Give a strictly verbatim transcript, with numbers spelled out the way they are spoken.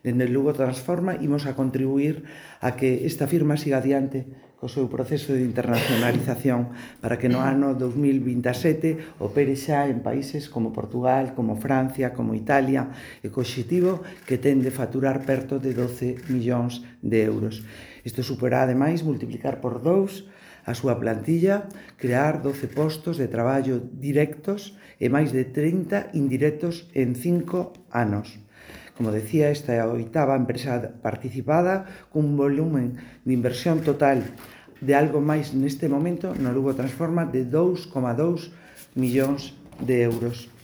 Dende Lugo Transforma imos a contribuir a que esta firma siga adiante co seu proceso de internacionalización para que no ano dos mil vinte e sete opere xa en países como Portugal, como Francia, como Italia, e co obxectivo que ten de faturar perto de doce millóns de euros. Isto superá, ademais, multiplicar por dous a súa plantilla, crear doce postos de traballo directos e máis de trinta indirectos en cinco anos. Como decía, esta é a oitava empresa participada cun volumen de inversión total de algo máis neste momento no Lugo Transforma de dous coma dous millóns de euros.